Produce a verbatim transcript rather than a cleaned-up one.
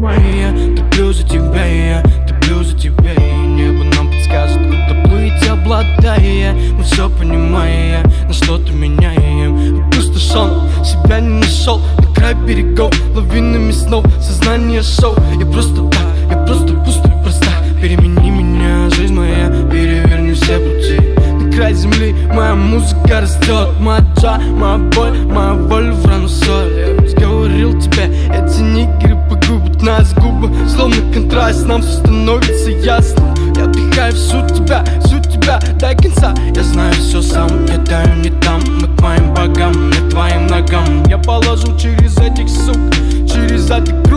моя. Топлю за тебя я, топлю за тебя. И небо нам подскажет, куда плыть, обладая. Мы все понимая, на что-то меняем. Опустошен, себя не нашел. На край берегов, лавинами снов. Сознание шоу, я просто так, я просто пустой, проста. Перемени меня, жизнь моя, переверни все пути. На край земли моя музыка растет. Моя джа, моя боль, моя воля в рану соль. Я ведь говорил тебе, эти нигеры погубят нас. Губы, словно контраст, нам все становится ясно. Я вдыхаю всю тебя, всю тебя до конца. Я знаю все сам, я таю не там. Мы к моим богам, не твоим ногам. Я положу через этих сук, через этих